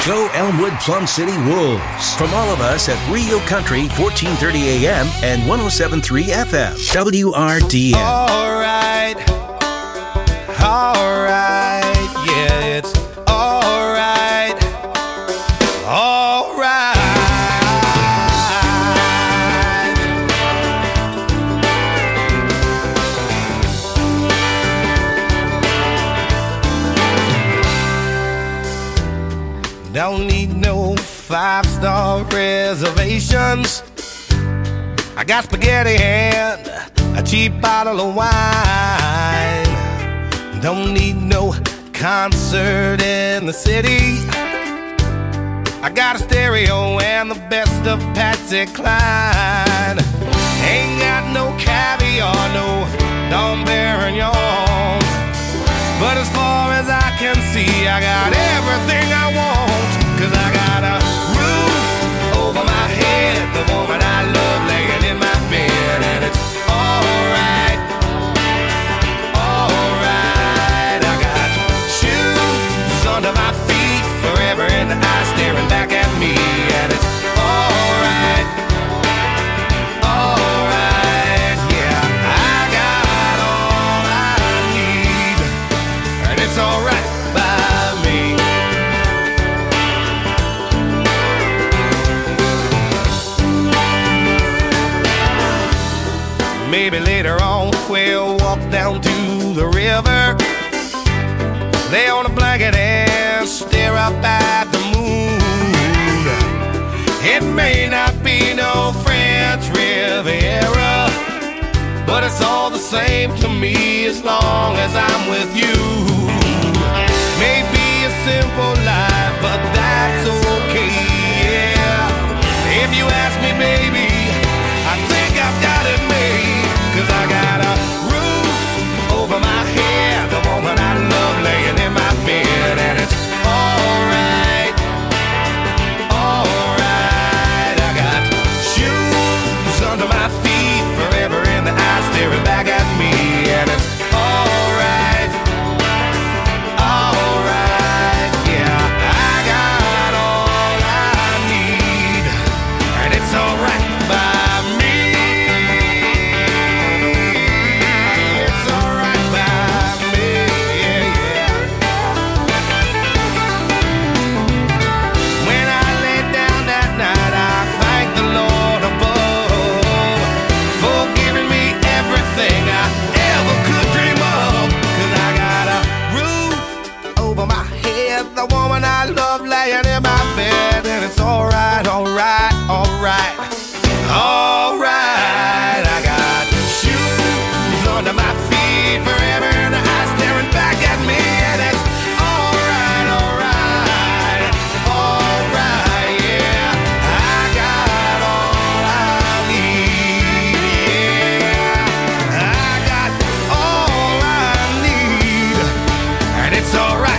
Go Elmwood Plum City Wolves. From all of us at Rio Country, 1430 AM and 107.3 FM. WRDN. All right, yeah, it's all right, all right. Don't need no 5-star reservations. I got spaghetti and a cheap bottle of wine. Don't need no concert in the city. I got a stereo and the best of Patsy Cline. Ain't got no caviar, no Dom Perignon. But as far as I can see, I got everything I want. 'Cause I got a roof over my head, the woman I love laying in my bed, and it's alright, alright. I got shoes under my feet, forever in the eyes staring back at me, and it's alright, alright. Yeah, I got all I need, and it's alright by me. Maybe later on we'll walk down to the river, lay on a blanket and stare up at the moon. It may not be no French Riviera, but it's all the same to me as long as I'm with you. Maybe a simple life, but that's okay, yeah. If you ask me, baby, I think I've got it made. 'Cause I got a roof over my head, the woman I love laying in my bed, and it's alright, alright. I got shoes under my feet, forever in the eyes staring back at me, and it's alright, alright. Yeah, I got all I need, and it's alright by me. The woman I love laying in my bed, and it's alright, alright, alright, alright. I got shoes under my feet, forever in the eyes staring back at me, and it's alright, alright, alright, yeah. I got all I need, yeah. I got all I need, and it's alright.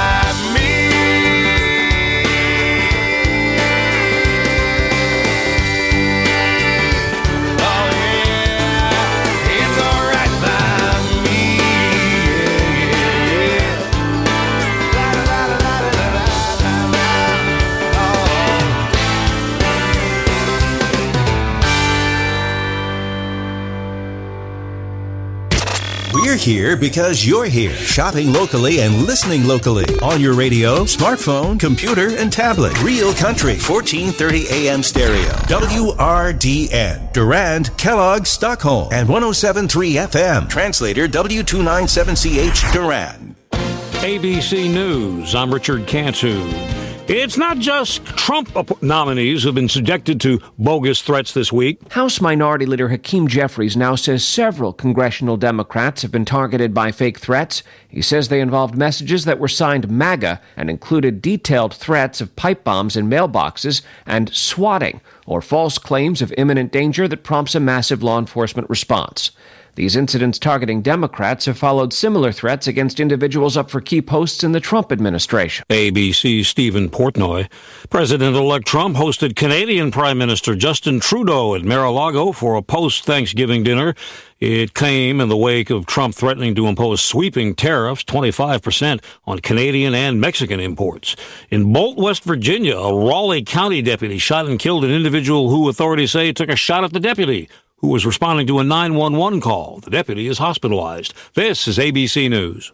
We're here because you're here. Shopping locally and listening locally. On your radio, smartphone, computer, and tablet. Real Country, 1430 AM stereo. WRDN. Durand, Kellogg, Stockholm. And 107.3 FM. Translator W297CH, Durand. ABC News, I'm Richard Cantu. It's not just Trump nominees who've been subjected to bogus threats this week. House Minority Leader Hakeem Jeffries now says several congressional Democrats have been targeted by fake threats. He says they involved messages that were signed MAGA and included detailed threats of pipe bombs in mailboxes and swatting, or false claims of imminent danger that prompts a massive law enforcement response. These incidents targeting Democrats have followed similar threats against individuals up for key posts in the Trump administration. ABC's Stephen Portnoy. President-elect Trump hosted Canadian Prime Minister Justin Trudeau at Mar-a-Lago for a post-Thanksgiving dinner. It came in the wake of Trump threatening to impose sweeping tariffs, 25%, on Canadian and Mexican imports. In Bolt, West Virginia, a Raleigh County deputy shot and killed an individual who authorities say took a shot at the deputy, who was responding to a 911 call. The deputy is hospitalized. This is ABC News.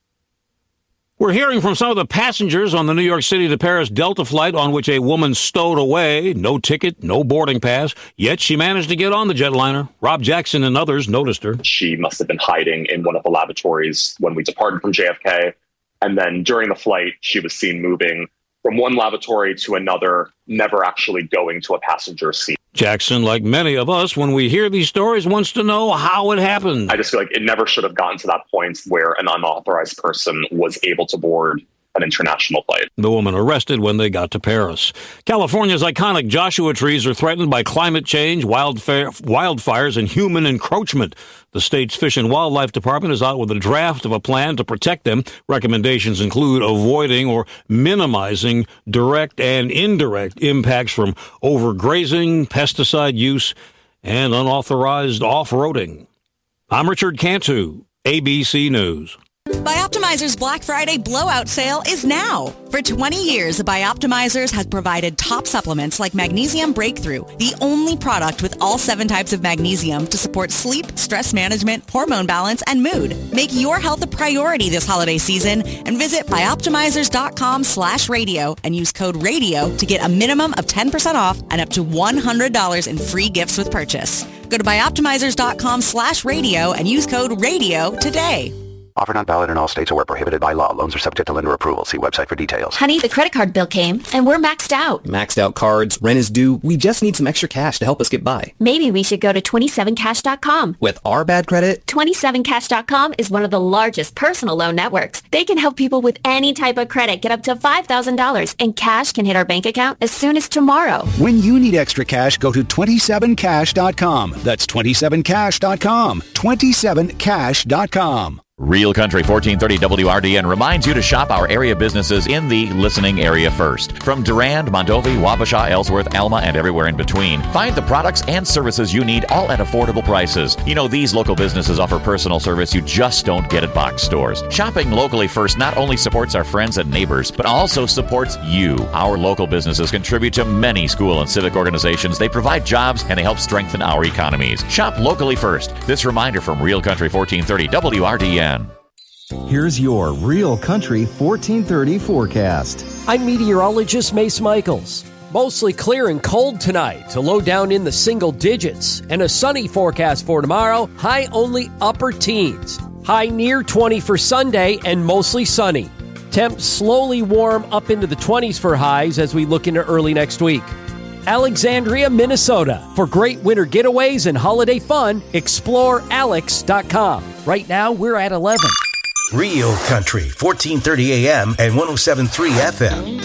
We're hearing from some of the passengers on the New York City to Paris Delta flight on which a woman stowed away. No ticket, no boarding pass, yet she managed to get on the jetliner. Rob Jackson and others noticed her. She must have been hiding in one of the lavatories when we departed from JFK. And then during the flight, she was seen moving from one lavatory to another, never actually going to a passenger seat. Jackson, like many of us, when we hear these stories, wants to know how it happened. I just feel like it never should have gotten to that point where an unauthorized person was able to board an international flight. The woman arrested when they got to Paris. California's iconic Joshua trees are threatened by climate change, wildfires, and human encroachment. The state's Fish and Wildlife Department is out with a draft of a plan to protect them. Recommendations include avoiding or minimizing direct and indirect impacts from overgrazing, pesticide use, and unauthorized off-roading. I'm Richard Cantu, ABC News. Bioptimizer's Black Friday blowout sale is now. For 20 years, Bioptimizers has provided top supplements like Magnesium Breakthrough, the only product with all 7 types of magnesium to support sleep, stress management, hormone balance, and mood. Make your health a priority this holiday season and visit bioptimizers.com/radio and use code RADIO to get a minimum of 10% off and up to $100 in free gifts with purchase. Go to bioptimizers.com/radio and use code RADIO today. Offer not valid in all states or where prohibited by law. Loans are subject to lender approval. See website for details. Honey, the credit card bill came, and we're maxed out. Maxed out cards, rent is due. We just need some extra cash to help us get by. Maybe we should go to 27cash.com. With our bad credit? 27cash.com is one of the largest personal loan networks. They can help people with any type of credit get up to $5,000, and cash can hit our bank account as soon as tomorrow. When you need extra cash, go to 27cash.com. That's 27cash.com. 27cash.com. Real Country 1430 WRDN reminds you to shop our area businesses in the listening area first. From Durand, Mondovi, Wabasha, Ellsworth, Alma, and everywhere in between. Find the products and services you need, all at affordable prices. You know, these local businesses offer personal service you just don't get at box stores. Shopping locally first not only supports our friends and neighbors, but also supports you. Our local businesses contribute to many school and civic organizations. They provide jobs and they help strengthen our economies. Shop locally first. This reminder from Real Country 1430 WRDN. Here's your Real Country 1430 forecast. I'm meteorologist Mace Michaels. Mostly clear and cold tonight, to low down in the single digits. And a sunny forecast for tomorrow, high only upper teens. High near 20 for Sunday and mostly sunny. Temps slowly warm up into the 20s for highs as we look into early next week. Alexandria, Minnesota. For great winter getaways and holiday fun, explore alex.com. Right now, we're at 11. Real Country, 1430 AM and 107.3 FM.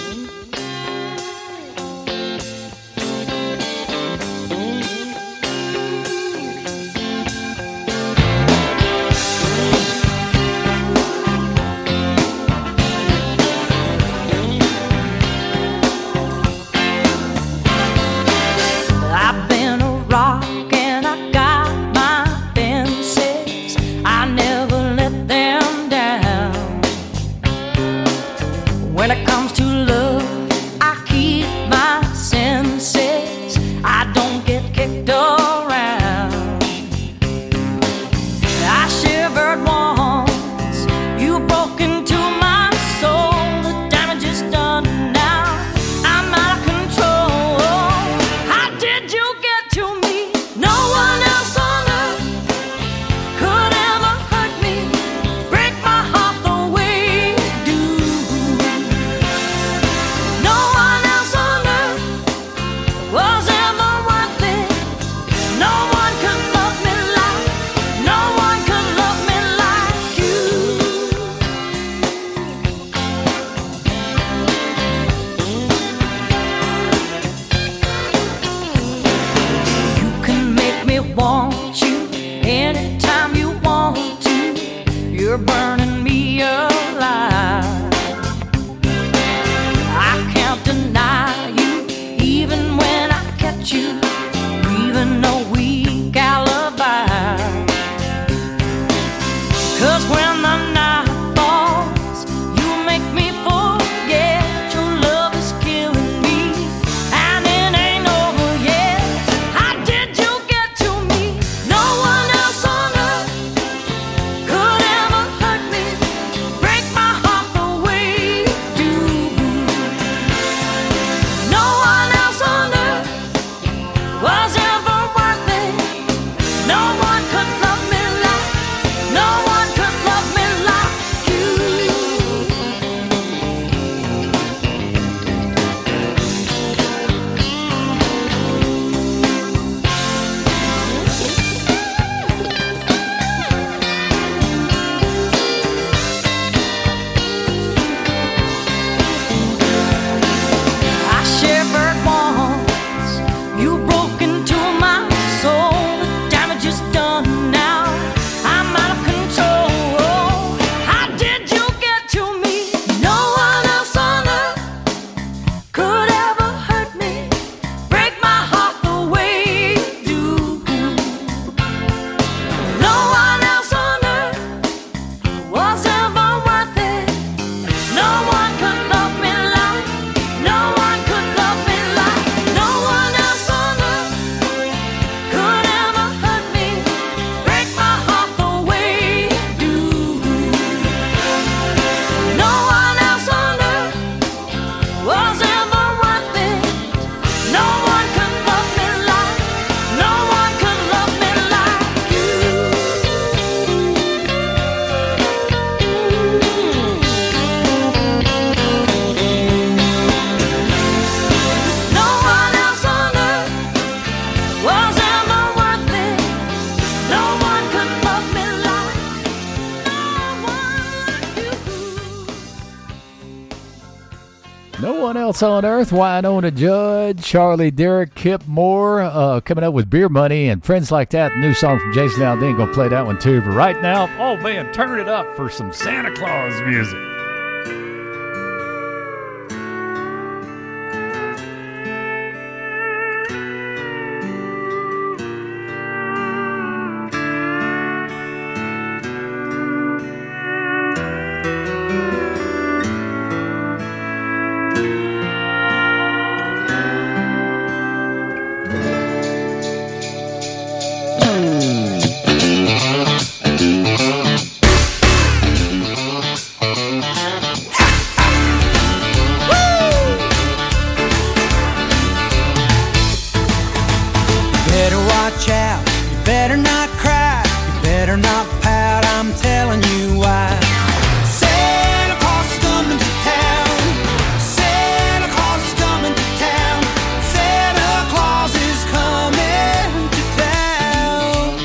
I've been a rock and I got my fences. I never let them down. When it comes to love, you're burning me alive. I can't deny you, even when I catch you, even a weak alibi. 'Cause when the night falls, you make me forget your love is killing me, and it ain't over yet. How did you get to me? No one else on earth could ever hurt me, break my heart the way you do. No one else on earth was ever worth it. No one could love me like, no one could love me like you. I shivered once, you broke into my soul. The damage is done now, I'm out of control. How did you get to me? No one else on earth could ever hurt me, break my heart the way you do. No one else on earth was ever worth it. No one could love me like, no one could love me like, no one else on earth could ever hurt me, break my heart the way you do. No one else on earth was ever worth it. No one could love me like, no one could love me like you. No one else on earth was ever worth it. No one could love me like, no one like you. No one else on earth. Wynonna Judd, Charlie Derrick, Kip Moore, coming up with Beer Money and Friends Like That. New song from Jason Aldean. Gonna play that one too. But right now, oh man, turn it up for some Santa Claus music. Better watch out, you better not cry, you better not pout, I'm telling you why. Santa Claus is coming to town, Santa Claus is coming to town, Santa Claus is coming to town.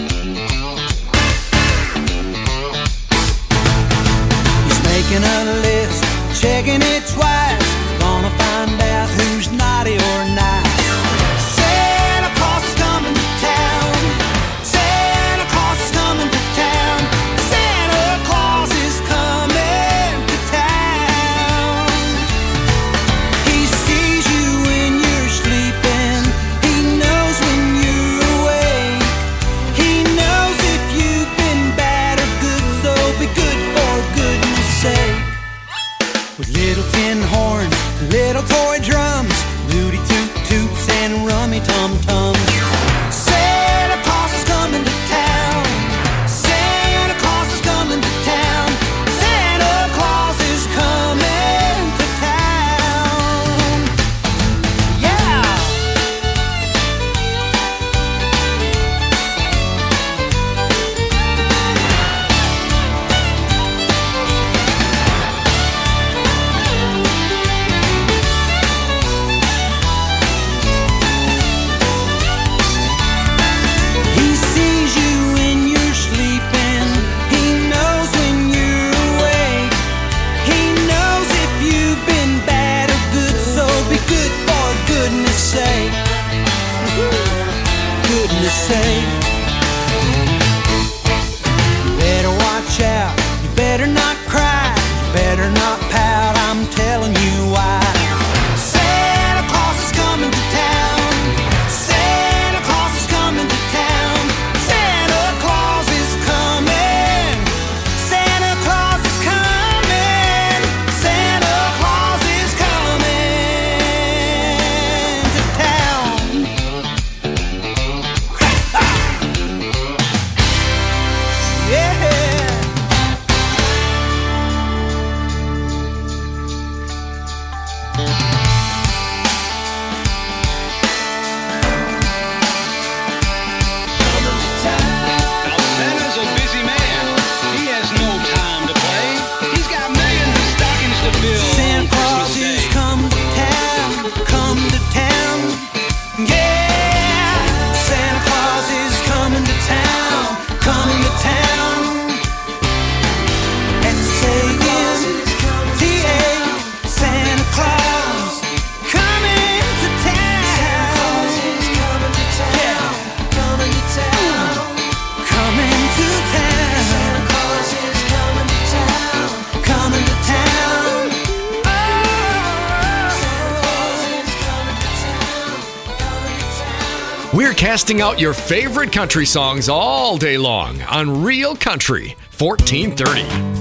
He's making a list, checking it twice, gonna find out who's naughty or nice. Santa Claus is coming to town, Santa Claus is coming to town, Santa Claus is coming to town. He sees you when you're sleeping, he knows when you're awake, he knows if you've been bad or good, so be good for goodness sake. With little tin horns, little toy drums, Rudy Toot Toots and Rummy Tum Tums. Santa Claus is coming to town, Santa Claus is coming to town, Santa Claus is coming to town. Yeah! casting out your favorite country songs all day long on Real Country 1430.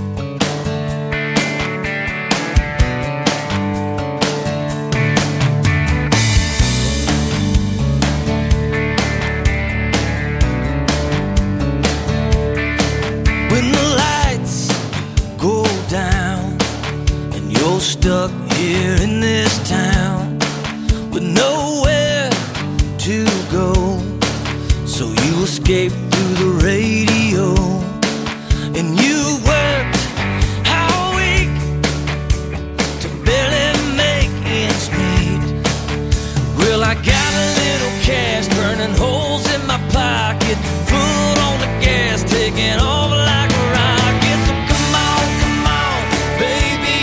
Stuck here in this town with nowhere to go, so you escape through the radio, and you worked all week to barely make ends meet. Well, I got a little cash burning holes in my pocket, foot on the gas taking off like a rocket. So come on, baby,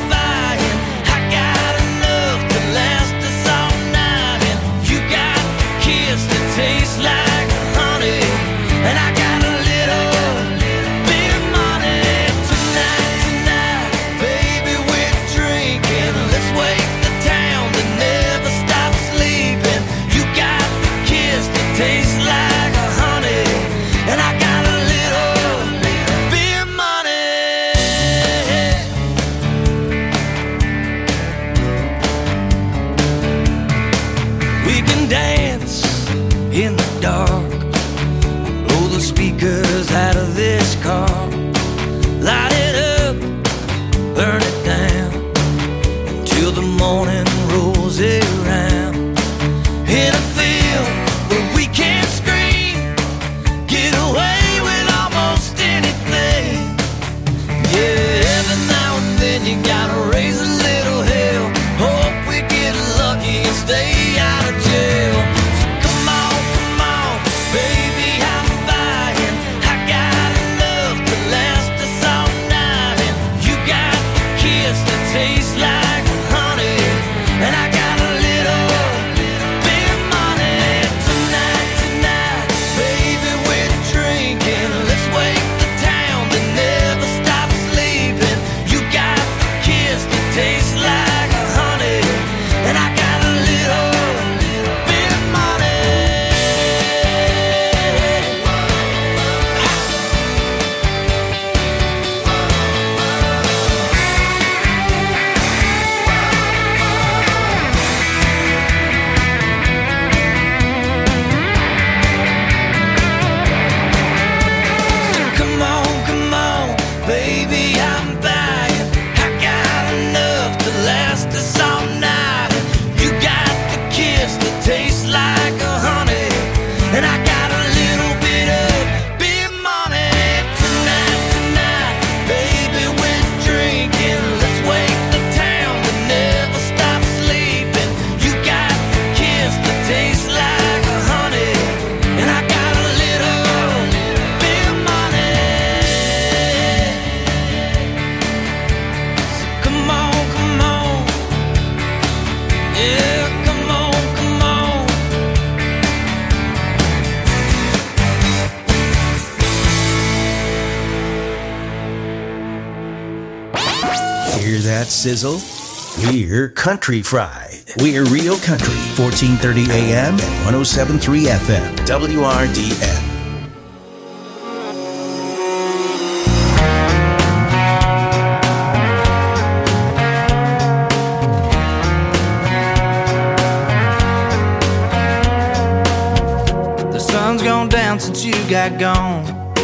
tastes like honey, and I got a little bit of money tonight, baby, we're drinking. Let's wake the town that never stops sleeping. You got the kiss that tastes like honey, and I got a little bit of money. We can dance in the dark, blow the speakers out of this car, light it up, burn it down, until the morning rolls around. In a field where we can't scream, get away with almost anything. Yeah, every now and then you gotta raise a little hell, hope we get lucky and stay out of jail. Baby, I'm buying. I got enough to last us all night, and you got the kiss that tastes like honey, and I got a little bit of money tonight, baby, we're drinking. Let's wake the town that never stops sleeping. You got the kiss that tastes like honey, and I got a little bit of money. Come on, baby, I'm buying. I got enough to last us all night. You got the kiss that tastes like honey, and I got a little bit of money tonight, baby, we're drinking. Let's wake the town that never stops sleeping. You got the kiss that tastes like honey, and I got a little bit of money. So come on, yeah, come on. Hear that sizzle? We're Country Fried. We're Real Country, 1430 AM and 107.3 FM, WRDN. The sun's gone down since you got gone.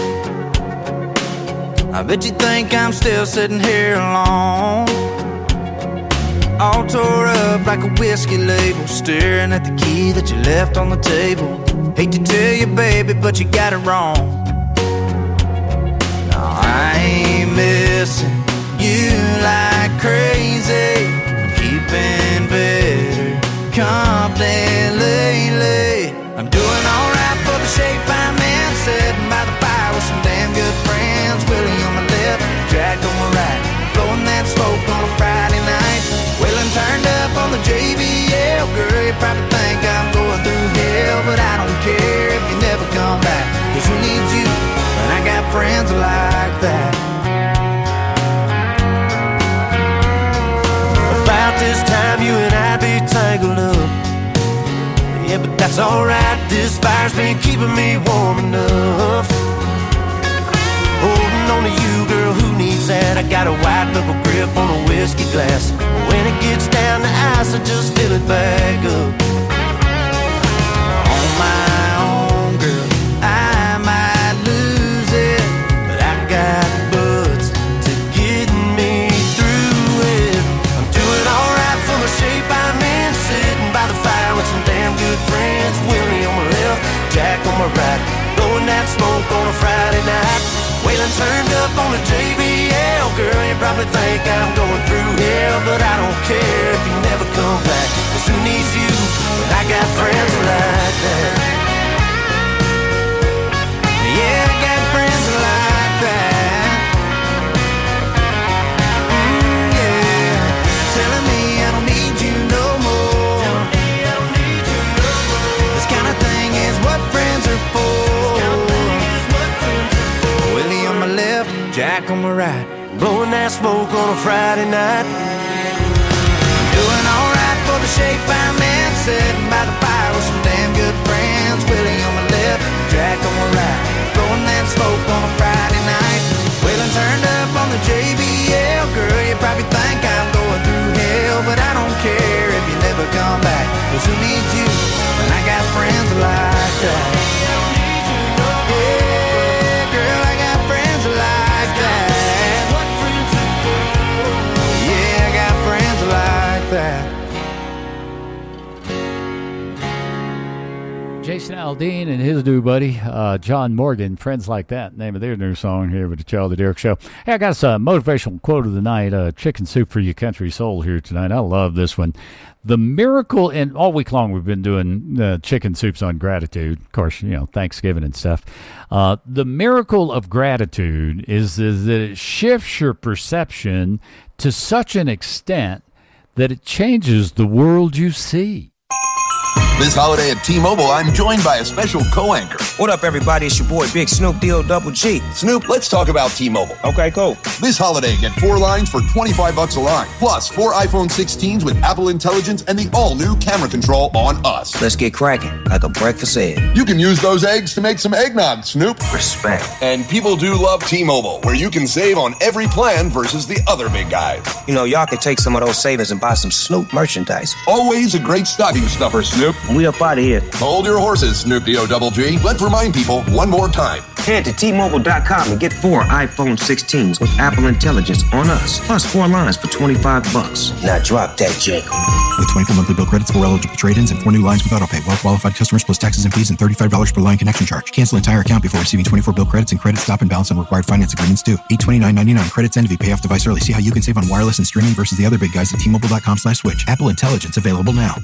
I bet you think I'm still sitting here alone, all tore up like a whiskey label, staring at the key that you left on the table. Hate to tell you, baby, but you got it wrong. No, I ain't missing you like crazy. I'm keeping better company lately. I'm doing alright for the shape I'm in, sitting by the fire with some damn good friends. Willie on my left, Jack on my right, blowing that smoke on a Friday night. Wailing turned up on the JBL. Girl, you probably think I'm going through hell, but I don't care if you never come back, 'cause who needs you when I got friends like that? About this time you and I'd be tangled up. Yeah, but that's alright, this fire's been keeping me warm enough. Holding on to you, girl, who needs that? I got a white knuckle grip on a whiskey glass. When it gets down to ice, I just fill it back up. On my own, girl, I might lose it, but I got buds to get me through it. I'm doing alright for the shape I'm in, sitting by the fire with some damn good friends. Willie on my left, Jack on my right, blowing that smoke on a Friday night. Waylon turned up on the JBL. Girl, you probably think I'm going through hell, but I don't care if you never come back. 'Cause who needs you when I got friends like that? Yeah, I got friends like that. Yeah, telling me I don't need you no more. This kind of thing is what friends are for. Willie on my left, Jack on my right, blowing that smoke on a Friday night. Doing alright for the shape I'm in, sitting by the fire with some damn good friends. Willie on my left, Jack on my right, blowing that smoke on a Friday night. Waylon turned up on the JBL. Girl, you probably think I'm going through hell, but I don't care if you never come back. 'Cause who needs you when I got friends like that? Jason Aldean and his new buddy, John Morgan, Friends Like That, name of their new song here with the Charlie Derrick Show. Hey, I got us a motivational quote of the night, Chicken Soup for Your Country Soul here tonight. I love this one. The miracle, and all week long we've been doing chicken soups on gratitude, of course, you know, Thanksgiving and stuff. The miracle of gratitude is that it shifts your perception to such an extent that it changes the world you see. This holiday at T-Mobile, I'm joined by a special co-anchor. What up, everybody? It's your boy, Big Snoop D-O-double-G. Snoop, let's talk about T-Mobile. Okay, cool. This holiday, get 4 lines for $25 a line, plus 4 iPhone 16s with Apple Intelligence and the all-new camera control on us. Let's get cracking, like a breakfast egg. You can use those eggs to make some eggnog, Snoop. Respect. And people do love T-Mobile, where you can save on every plan versus the other big guys. You know, y'all can take some of those savings and buy some Snoop merchandise. Always a great stocking stuffer, Snoop. We up out of here. Hold your horses, Snoop D-O-double-G. Let's remind people one more time. Head to T-Mobile.com and get 4 iPhone 16s with Apple Intelligence on us, plus 4 lines for $25. Now drop that Jacob. With 24 monthly bill credits, 4 eligible trade-ins, and 4 new lines with autopay. Well-qualified customers plus taxes and fees and $35 per line connection charge. Cancel entire account before receiving 24 bill credits, and credit stop and balance on required finance agreements due. $829.99 credits end if you pay off device early. See how you can save on wireless and streaming versus the other big guys at T-Mobile.com/switch. Apple Intelligence available now.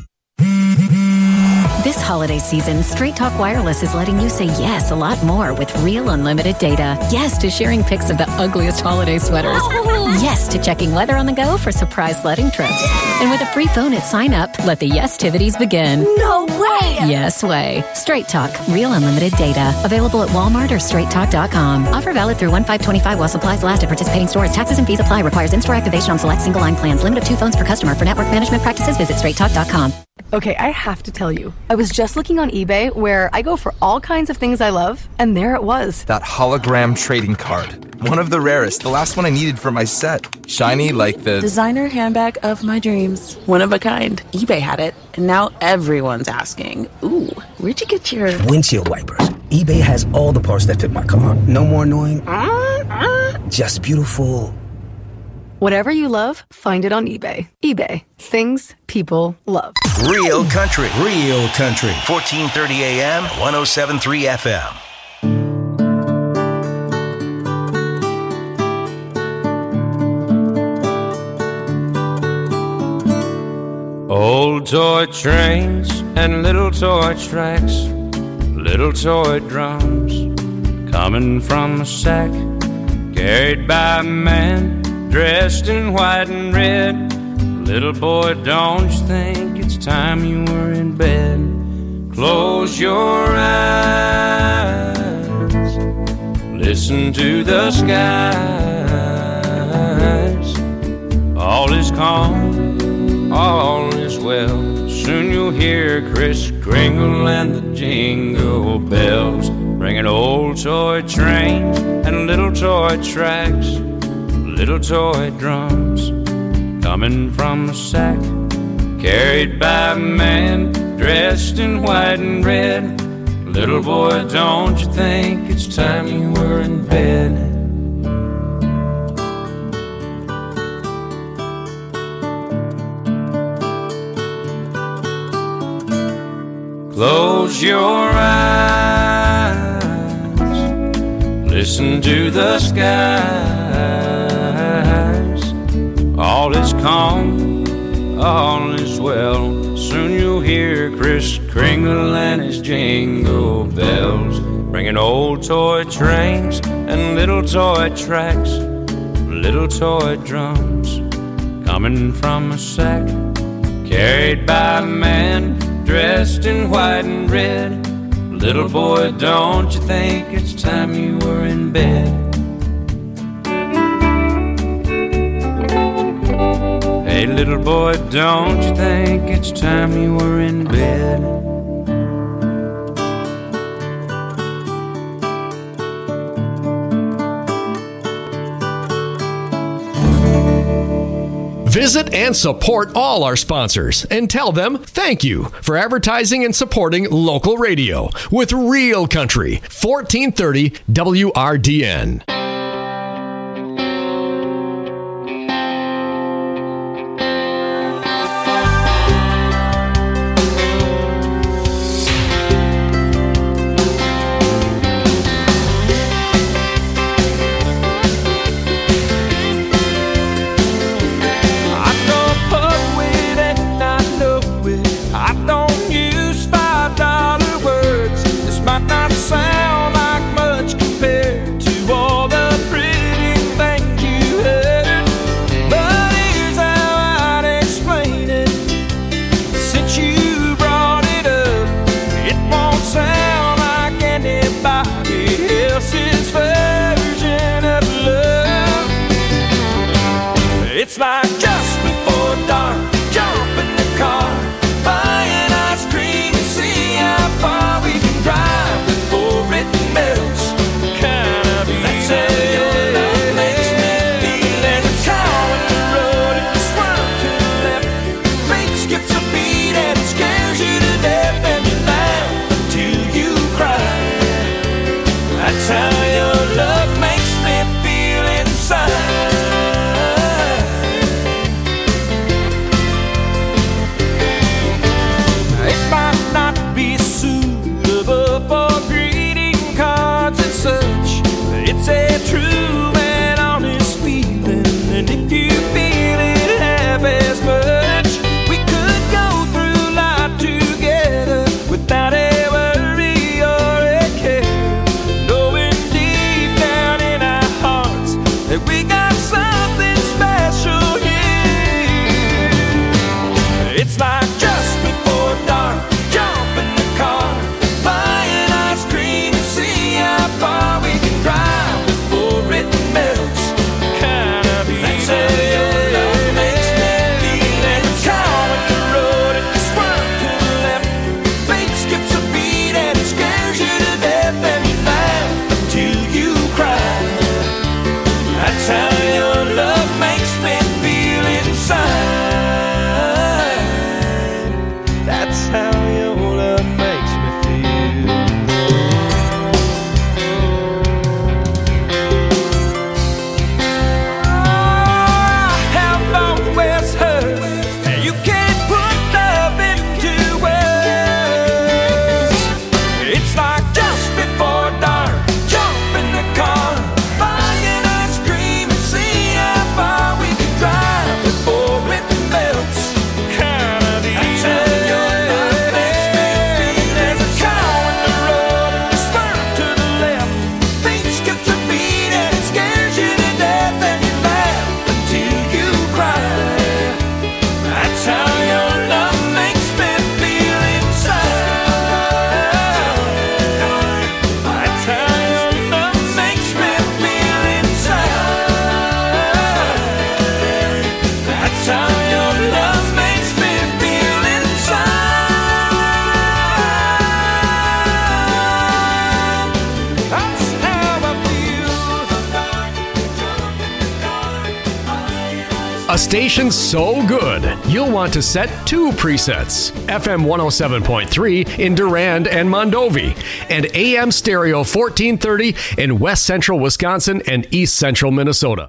This holiday season, Straight Talk Wireless is letting you say yes a lot more with real unlimited data. Yes to sharing pics of the ugliest holiday sweaters. Yes to checking weather on the go for surprise sledding trips. And with a free phone at sign up, let the yes-tivities begin. No way! Yes way. Straight Talk, real unlimited data. Available at Walmart or straighttalk.com. Offer valid through 1/5/25 while supplies last at participating stores. Taxes and fees apply. Requires in-store activation on select single line plans. Limit of 2 phones per customer. For network management practices, visit straighttalk.com. Okay, I have to tell you, I was just looking on eBay where I go for all kinds of things I love, and there it was. That hologram trading card. One of the rarest, the last one I needed for my set. Shiny like the designer handbag of my dreams. One of a kind. eBay had it, and now everyone's asking, ooh, where'd you get your windshield wipers? eBay has all the parts that fit my car. No more annoying, just beautiful. Whatever you love, find it on eBay. eBay. Things people love. Real country. Real country. 1430 AM, 107.3 FM. Old toy trains and little toy tracks, little toy drums coming from a sack, carried by a man dressed in white and red. Little boy, don't you think it's time you were in bed? Close your eyes, listen to the skies. All is calm, all is well. Soon you'll hear Kris Kringle and the Jingle Bells, bringing old toy trains and little toy tracks, little toy drums coming from a sack, carried by a man dressed in white and red. Little boy, don't you think it's time you were in bed? Close your eyes, listen to the skies. All is calm, all is well. Soon you'll hear Kris Kringle and his jingle bells, bringing old toy trains and little toy tracks, little toy drums coming from a sack, carried by a man dressed in white and red. Little boy, don't you think it's time you were in bed? Hey, little boy, don't you think it's time you were in bed? Visit and support all our sponsors and tell them thank you for advertising and supporting local radio with Real Country 1430 WRDN. Sound like much compared to all the pretty things you heard, but here's how I'd explain it. Since you brought it up, it won't sound like anybody else's version of love. It's like just before dark, jump in the car, buy an ice cream and see how far we can drive. Melts, kind of that's how your love makes me feel. And it's car on the road and you swerve to the left, fate skips a beat and it scares you to death, and you laugh until you cry. That's how your love makes me feel inside. A station so good, you'll want to set 2 presets. FM 107.3 in Durand and Mondovi, and AM stereo 1430 in West Central Wisconsin and East Central Minnesota.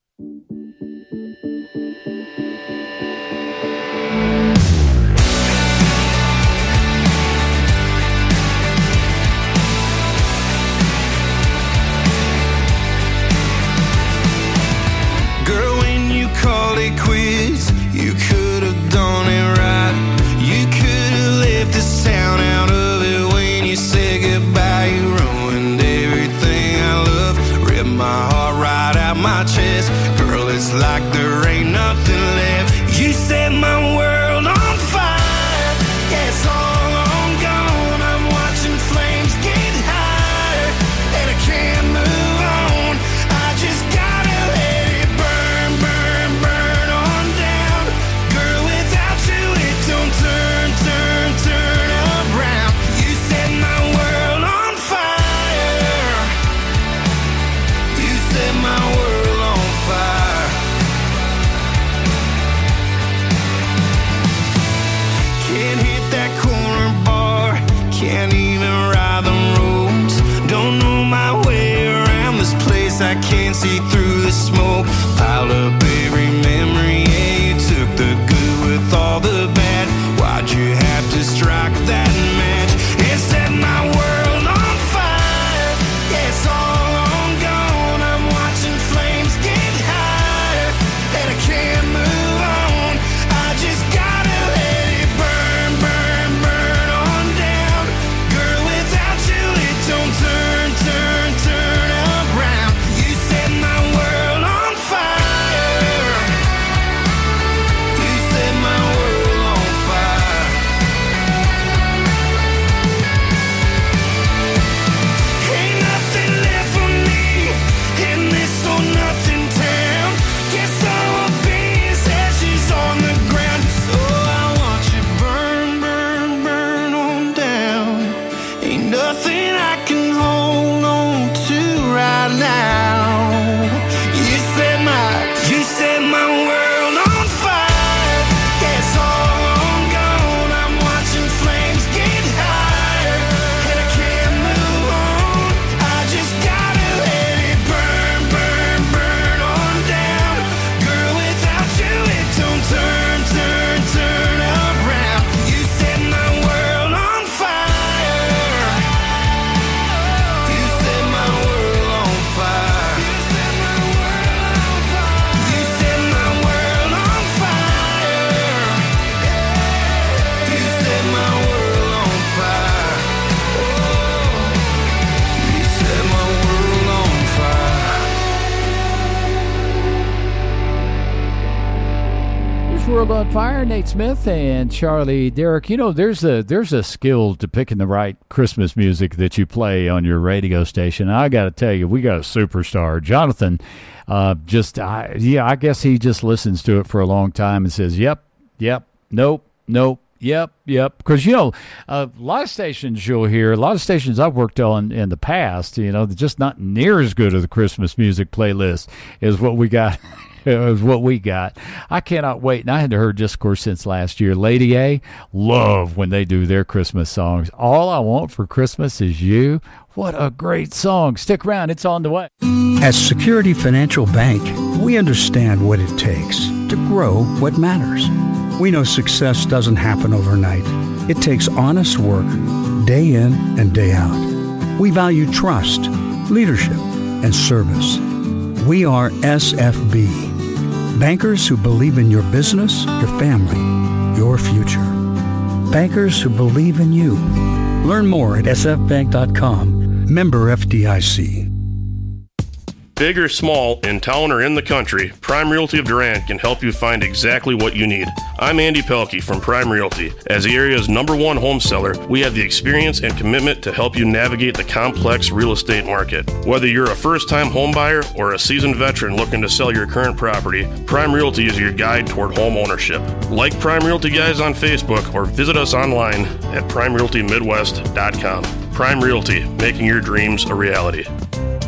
Quits. You could have done it right. You could have left the sound out of it when you said goodbye. You ruined everything I love. Ripped my heart right out my chest. Girl, it's like there ain't nothing left. You set my world on fire. Yeah, it's all on gone. I'm watching flames get higher, and I can't move on. I just gotta let it burn, burn, burn on down. Girl, without you it don't turn, turn, turn around. You set my world on fire. You set my world on fire. Can't hit that corner bar, can't even ride the roads. Don't know my way around this place, I can't see through the smoke. Piled up every memory, yeah, you took the good with all the bad. Why'd you have to strike that match? It set my world on fire. Yeah, it's all on gone. I'm watching flames get higher, and I can't move on. I just gotta let it burn, burn, burn on down. Girl, without you it don't turn, turn, turn around. You set my world on fire. You set my world on fire. Ain't nothing left for me in this or nothing town. Guess I will be as ashes on the ground. So I want you burn, burn, burn on down. Ain't nothing I can hold on to right now. You set my world on fire. Yeah, it's all on gone. I'm watching flames get higher, and I can't move on. I just gotta let it burn, burn, burn on down. Girl, without you it don't turn, turn, turn around. You set my world on fire. You set my world on fire. You set my world on fire. You set my world on fire. You set my world on fire. You set my world on fire. Here's World on Fire, Nate Smith and Charlie Derrick. You know, there's a skill to picking the right Christmas music that you play on your radio station. I got to tell you, we got a superstar, Jonathan. I guess he just listens to it for a long time and says, "Yep, yep, nope, nope." Yep. Because, you know, a lot of stations you'll hear, a lot of stations I've worked on in the past, you know, they're just not near as good of the Christmas music playlist as what we got. I cannot wait. And I hadn't heard Discourse since last year. Lady A, love when they do their Christmas songs. All I Want for Christmas Is You. What a great song. Stick around. It's on the way. At Security Financial Bank, we understand what it takes to grow what matters. We know success doesn't happen overnight. It takes honest work, day in and day out. We value trust, leadership, and service. We are SFB, bankers who believe in your business, your family, your future. Bankers who believe in you. Learn more at sfbank.com. Member FDIC. Big or small, in town or in the country, Prime Realty of Durand can help you find exactly what you need. I'm Andy Pelkey from Prime Realty. As the area's #1 home seller, we have the experience and commitment to help you navigate the complex real estate market. Whether you're a first-time home buyer or a seasoned veteran looking to sell your current property, Prime Realty is your guide toward home ownership. Like Prime Realty Guys on Facebook or visit us online at primerealtymidwest.com. Prime Realty, making your dreams a reality.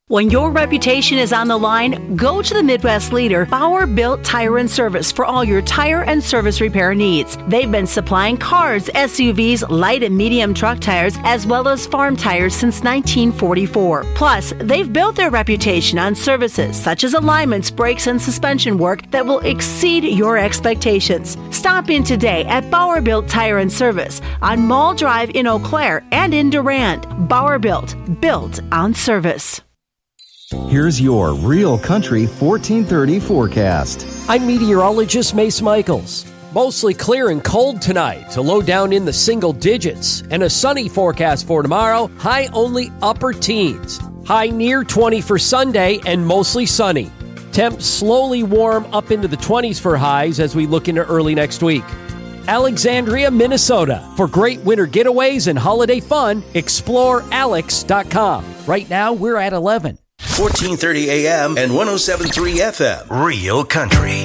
When your reputation is on the line, go to the Midwest leader, Bauer Built Tire and Service, for all your tire and service repair needs. They've been supplying cars, SUVs, light and medium truck tires, as well as farm tires since 1944. Plus, they've built their reputation on services such as alignments, brakes, and suspension work that will exceed your expectations. Stop in today at Bauer Built Tire and Service on Mall Drive in Eau Claire and in Durand. Bauer Built on service. Here's your Real Country 1430 forecast. I'm meteorologist Mace Michaels. Mostly clear and cold tonight, to low down in the single digits, and a sunny forecast for tomorrow, high only upper teens. High near 20 for Sunday and mostly sunny. Temps slowly warm up into the 20s for highs as we look into early next week. Alexandria, Minnesota. For great winter getaways and holiday fun, explore alex.com. Right now, we're at 11. 1430 AM and 107.3 FM. Real Country.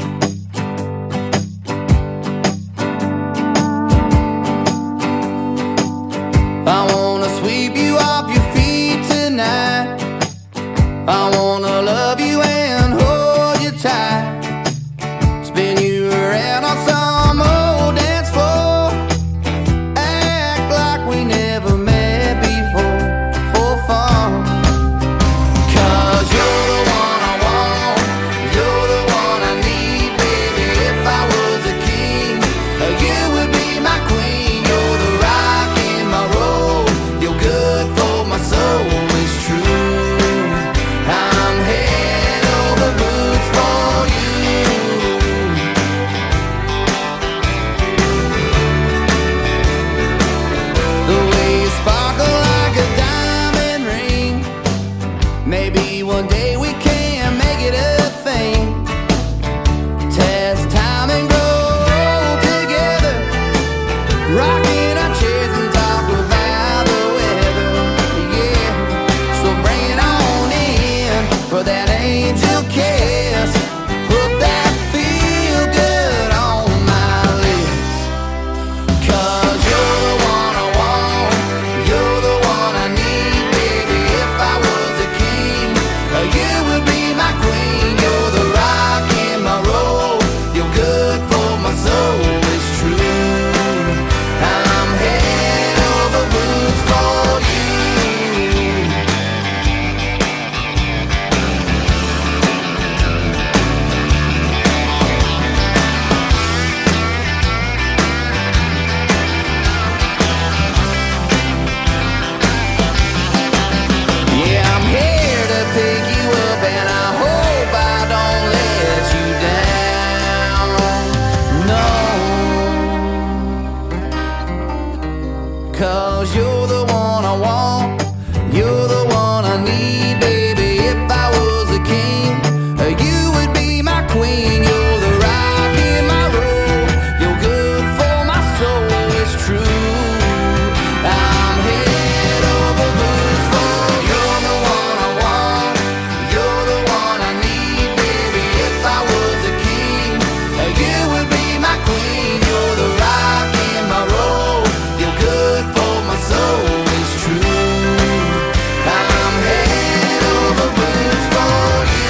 I wanna sweep you off your feet tonight. I wanna love you and hold you tight. Spin you around on some old dance floor. Act like we never met before, for fun. You're the one I want, you're the one I need, baby. If I was a king, you would be my queen. You're the rock in my road, you're good for my soul, it's true. I'm head over boots for you. The way you sparkle like a diamond ring, maybe one day we can make it a thing. Test time and grow together, rocking our chairs and talk about the weather. Yeah, so bring it on in for that angel kiss. Put that feel good on my lips. 'Cause you're the one I want, you're the one I need, baby. If I was a king, you would be my queen. You're the rock in my road, you're good for my soul, it's true. I'm head over boots for you. Yeah, I'm here to pick you up, and I hope I don't let you down. No, 'cause you're the one I want, you're the one I need, baby. If I was a king, you would be my queen. You're the rock in my road, you're good for my soul, it's true. I'm head over boots for you. You're the one I want, you're the one I need, baby. If I was a king, you would be my queen. You're the rock in my road, you're good for my soul, it's true. I'm head over boots for you.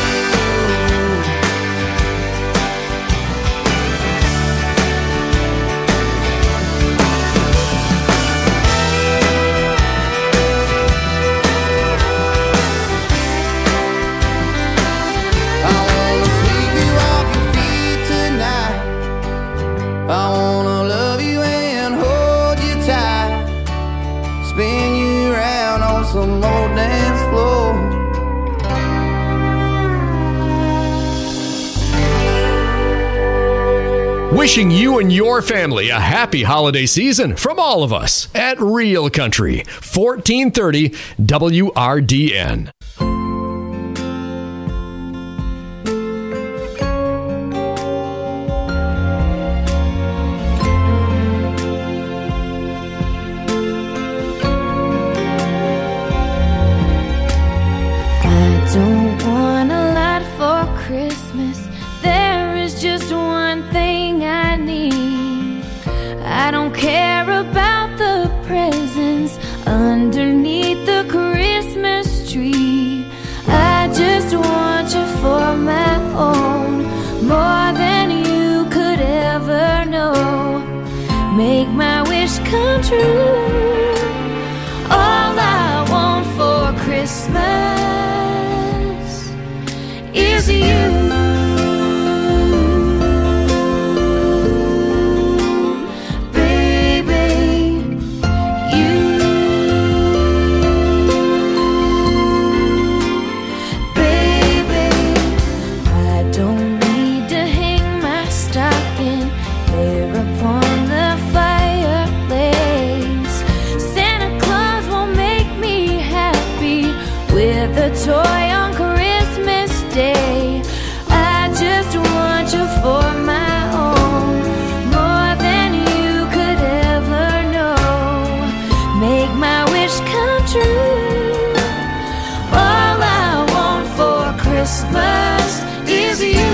I wanna sweep you off your feet tonight. I wanna love you and hold you tight. Spin you around on some old dance floor. Wishing you and your family a happy holiday season from all of us at Real Country 1430 WRDN. I don't want a lot for Christmas. There is just one thing I need. I don't care about the presents underneath the Christmas tree. I make my wish come true. All I want for Christmas is you. Toy on Christmas Day. I just want you for my own, more than you could ever know. Make my wish come true. All I want for Christmas is you.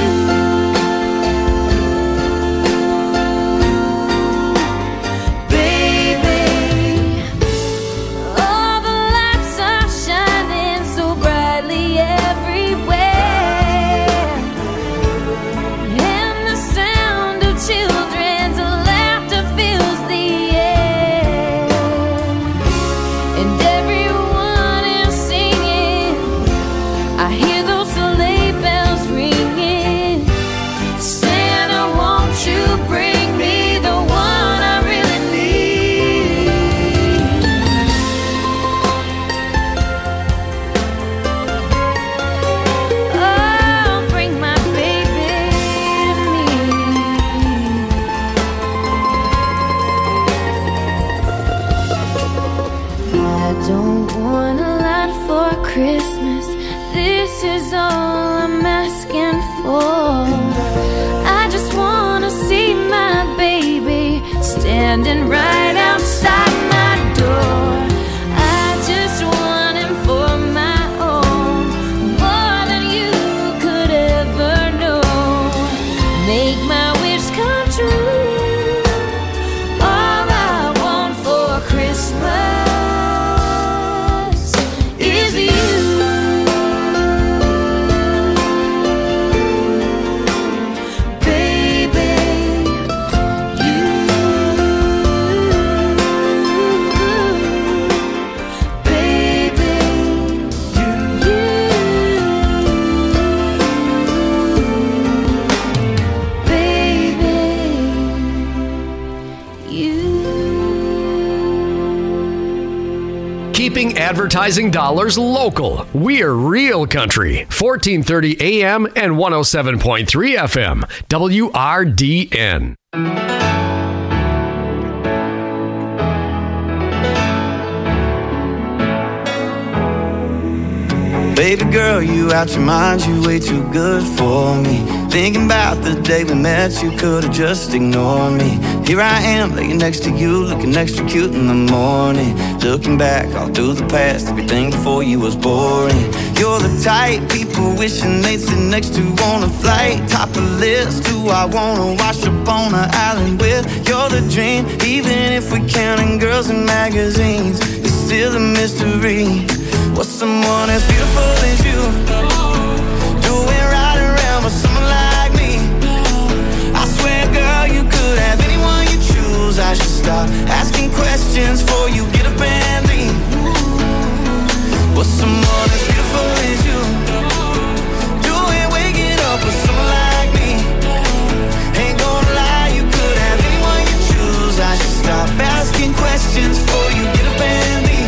Christmas, this is all I'm asking for. I just wanna see my baby standing right outside my door. I just want him for my own, more than you could ever know. Make my wish come true. All I want for Christmas is you. Keeping advertising dollars local. We're Real Country. 1430 AM and 107.3 FM. WRDN. Baby girl, you out your mind, you way too good for me. Thinking about the day we met, you could've just ignored me. Here I am, laying next to you, looking extra cute in the morning. Looking back all through the past, everything before you was boring. You're the type people wishing they'd sit next to on a flight. Top of the list, who I wanna wash up on an island with. You're the dream, even if we're counting girls in magazines. It's still a mystery. What's someone as beautiful as you doing right around with someone like me? I swear, girl, you could have anyone you choose. I should stop asking questions before you get up and leave. What's someone as beautiful as you doing waking up with someone like me? Ain't gonna lie, you could have anyone you choose. I should stop asking questions before you get up and leave.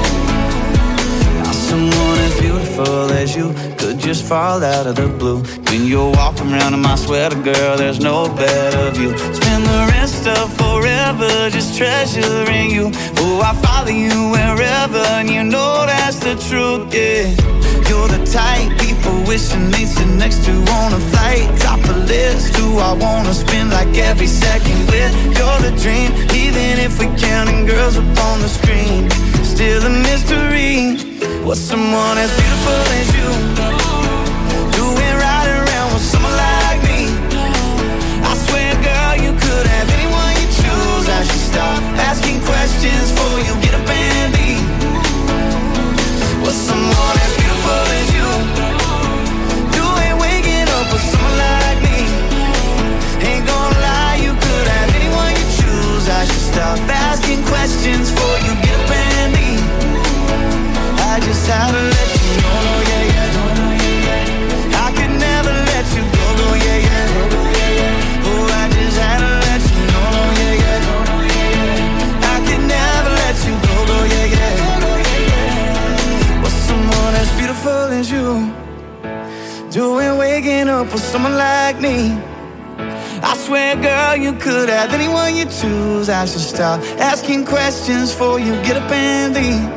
Someone as beautiful as you could just fall out of the blue. When you're walking around in my sweater, girl, there's no better view. Spend the rest of forever just treasuring you. Oh, I follow you wherever, and you know that's the truth, yeah. You're the type people wishing they'd sit next to on a flight. Top of the list, who I wanna spend like every second with. You're the dream, even if we're counting girls up on the screen. Still a mystery. What's someone as beautiful as you doing right around with someone like me? I swear, girl, you could have anyone you choose. I should stop asking questions before you get up and leave. What's someone as beautiful as you doing waking up with someone like me? Ain't gonna lie, you could have anyone you choose. I should like me. I swear, girl, you could have anyone you choose. I should stop asking questions before you get up and leave.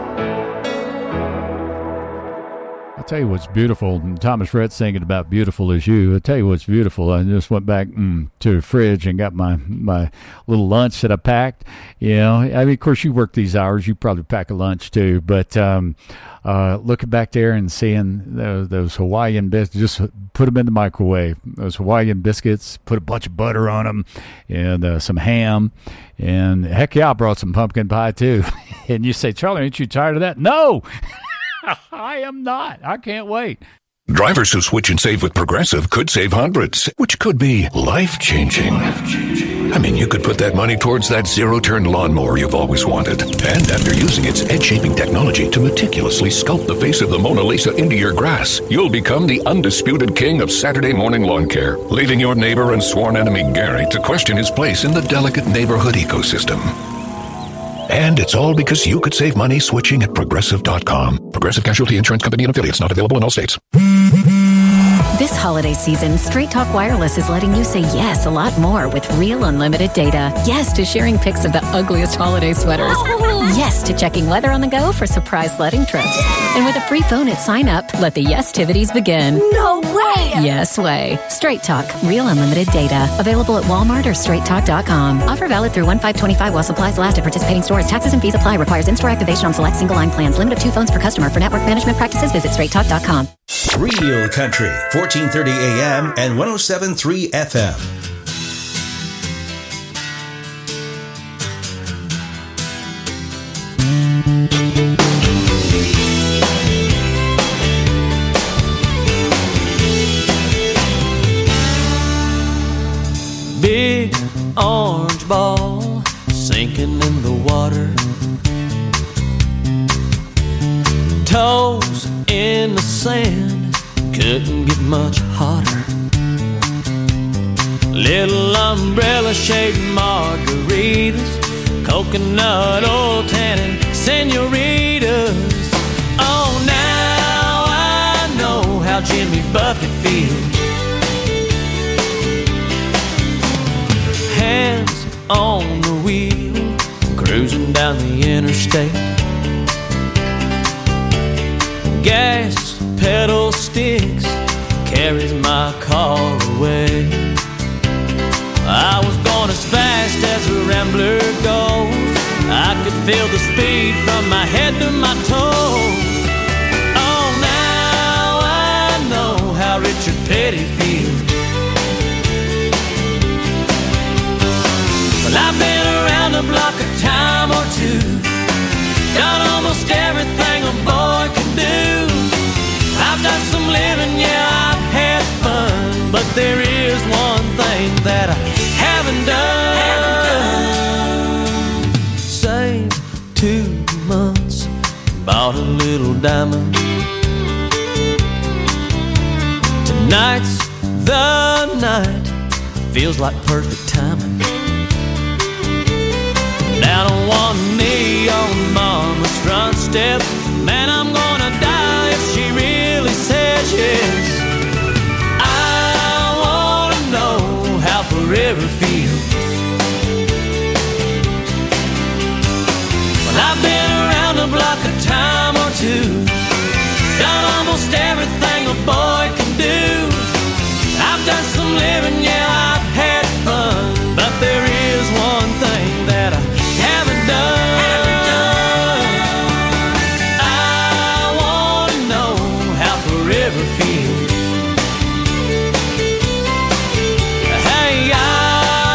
I'll tell you what's beautiful. Thomas Rhett singing about Beautiful As You. I'll tell you what's beautiful. I just went back to the fridge and got my little lunch that I packed. You know, I mean, of course, you work these hours. You probably pack a lunch too. But looking back there and seeing those Hawaiian biscuits, just put them in the microwave. Those Hawaiian biscuits, put a bunch of butter on them and some ham. And heck yeah, I brought some pumpkin pie too. And you say, Charlie, aren't you tired of that? No! I am not. I can't wait. Drivers who switch and save with Progressive could save hundreds, which could be life-changing. I mean, you could put that money towards that zero-turn lawnmower you've always wanted. And after using its edge-shaping technology to meticulously sculpt the face of the Mona Lisa into your grass, you'll become the undisputed king of Saturday morning lawn care, leaving your neighbor and sworn enemy Gary to question his place in the delicate neighborhood ecosystem. And it's all because you could save money switching at Progressive.com. Progressive Casualty Insurance Company and affiliates, not available in all states. This holiday season, Straight Talk Wireless is letting you say yes a lot more with real unlimited data. Yes to sharing pics of the ugliest holiday sweaters. Yes to checking weather on the go for surprise sledding trips. And with a free phone at sign up, let the yes-tivities begin. No way! Yes way. Straight Talk, real unlimited data. Available at Walmart or straighttalk.com. Offer valid through 1/5/25 while supplies last at participating stores. Taxes and fees apply. Requires in-store activation on select single-line plans. Limit of 2 phones per customer. For network management practices, visit straighttalk.com. Real Country, 1430 AM and 107.3 FM. Big orange ball sinking in the water, toes in the sand, couldn't get much hotter. Little umbrella shaped margaritas, coconut oil tanning senoritas. Oh, now I know how Jimmy Buffett feels. Hands on the wheel, cruising down the interstate. Gas pedal sticks, carries my car away. I was going as fast as a rambler goes. I could feel the speed from my head to my toes. Oh, now I know how Richard Petty feels. Well, I've been around the block a time or two, done almost everything a boy can do. I've done some living, yeah, I've had fun, but there is one thing that I haven't done. Saved 2 months, bought a little diamond. Tonight's the night, feels like perfect timing. Down on one knee on mama's front steps, man, I'm gonna die if she really says yes. I wanna know how forever feels. Well, I've been around the block a time or two, done almost everything a boy can do. I've done some living, yeah, I've had fun, but there is one thing that I haven't done. Forever feels. Hey, I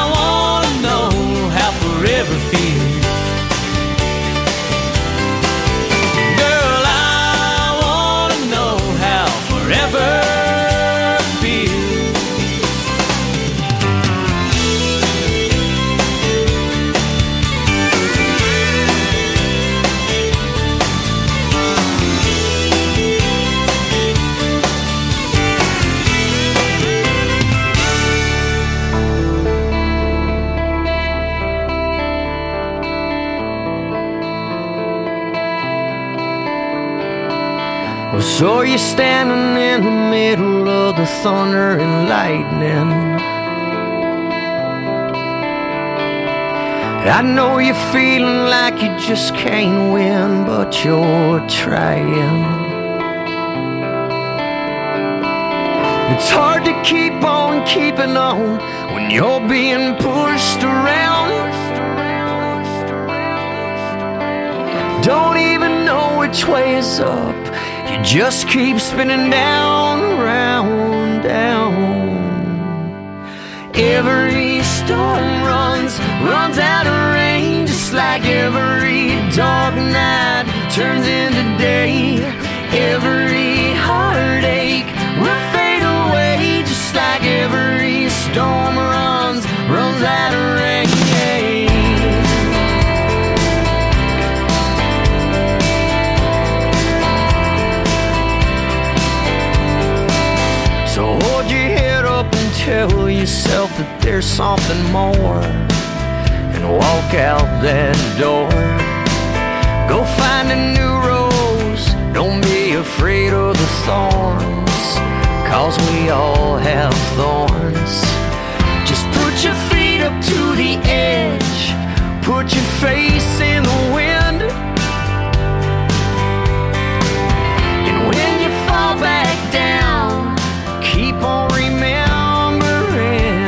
So you're standing in the middle of the thunder and lightning. I know you're feeling like you just can't win, but you're trying. It's hard to keep on keeping on when you're being pushed around. Don't even know which way is up. You just keep spinning down, round, down. Every storm runs out of rain, just like every dark night turns into day. Every heartache will fade away, just like every storm runs out of rain. So hold your head up and tell yourself that there's something more, and walk out that door. Go find a new rose, don't be afraid of the thorns, 'cause we all have thorns. Just put your feet up to the edge, put your face in the wind, and when you fall back down, keep on remembering.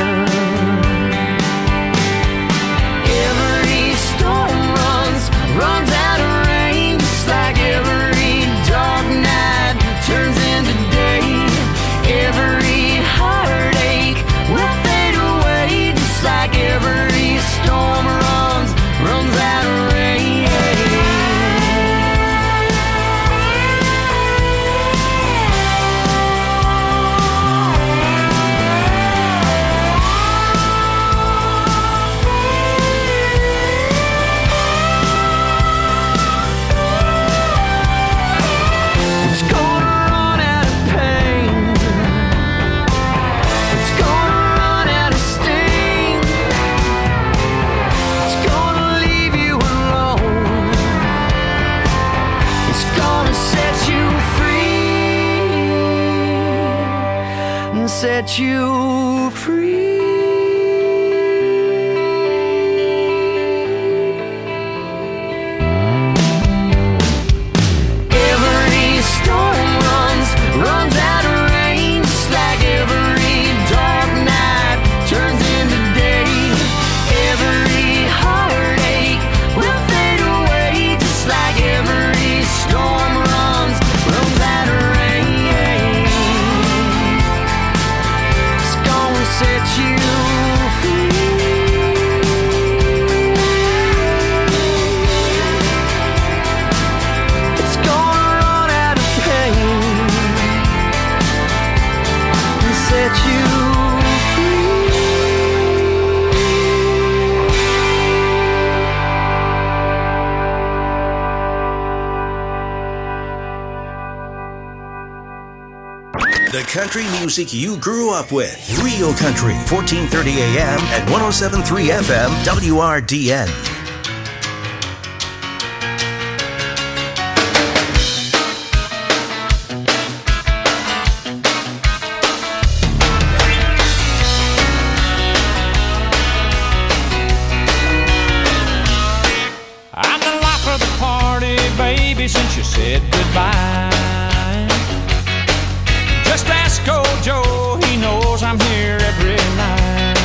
Every storm runs out of rain, just like every dark night turns into day. Every heartache will fade away, just like every storm runs out of rain. Set you free. Every storm runs out of rain, just like every dark night turns into day. Every heartache will fade away, just like every storm runs out of rain. Set you free. It's gonna run out of pain and set you The country music you grew up with. Real Country, 1430 AM and 107.3 FM, WRDN. I'm the life of the party, baby, since you said goodbye. Just ask old Joe, he knows I'm here every night.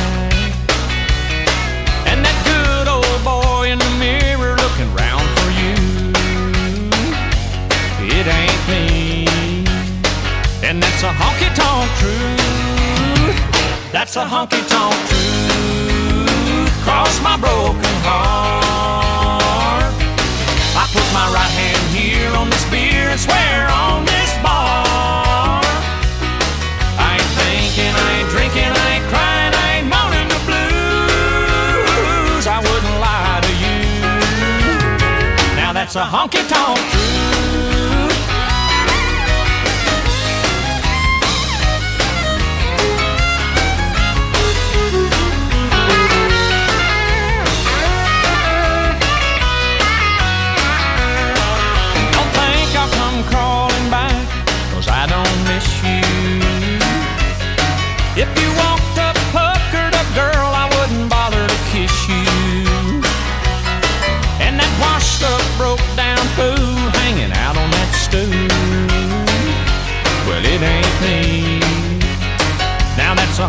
And that good old boy in the mirror looking round for you, it ain't me. And that's a honky-tonk truth. That's a honky-tonk truth. Cross my broken heart. I put my right hand here on this beer and swear on this bar. I ain't drinking, I ain't crying, I ain't moaning the blues. I wouldn't lie to you. Now that's a honky-tonk truth. Don't think I'll come crawling back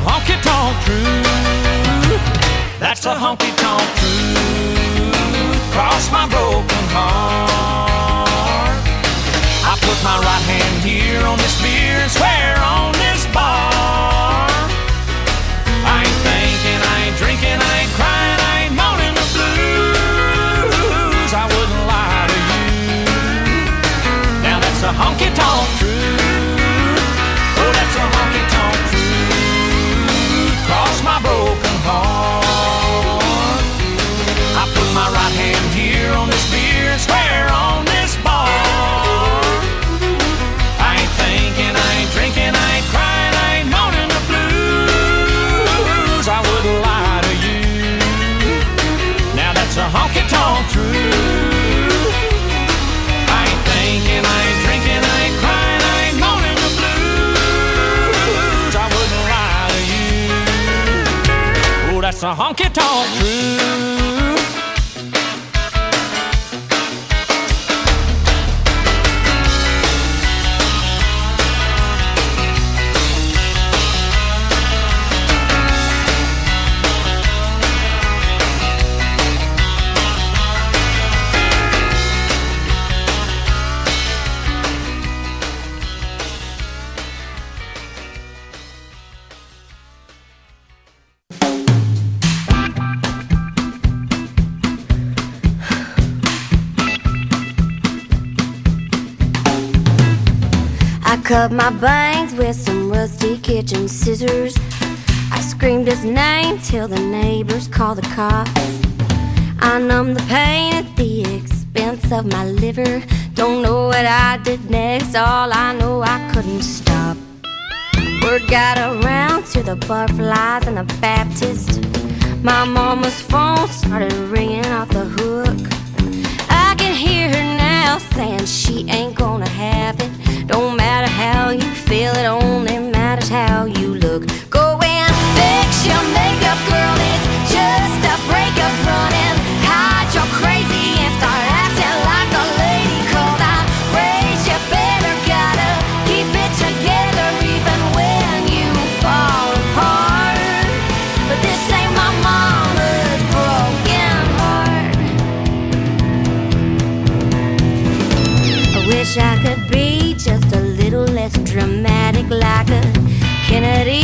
honky-tonk truth. That's a honky-tonk truth. Cross my broken heart. I put my right hand here on this beer and swear on this bar. I ain't thinking, I ain't drinking, I ain't crying, I ain't moaning the blues. I wouldn't lie to you. Now that's a honky-tonk truth. Oh, that's a honky-tonk truth. Cross my broken heart. I put my right hand here on this beer and swear on this bar. I ain't thinking, I ain't drinking, I ain't crying, I ain't moaning the blues. I wouldn't lie to you. Now that's a honky-tonk truth. I ain't thinking, I ain't drinking, I ain't crying, I ain't moaning the blues. I wouldn't lie to you. Oh, that's a honky-tonk truth. I cut my bangs with some rusty kitchen scissors. I screamed his name till the neighbors called the cops. I numbed the pain at the expense of my liver. Don't know what I did next, all I know I couldn't stop. Word got around to the butterflies and the Baptist. My mama's phone started ringing off the hook. I can hear her now saying she ain't gonna have it. Don't matter how you feel, it only matters how you look. Go and fix your makeup, girl, it's just a breakup. Run and hide your crazy and start acting like a lady. 'Cause I raised you better, gotta keep it together even when you fall apart. But this ain't my mama's broken heart. I wish I could be just a little less dramatic, like a Kennedy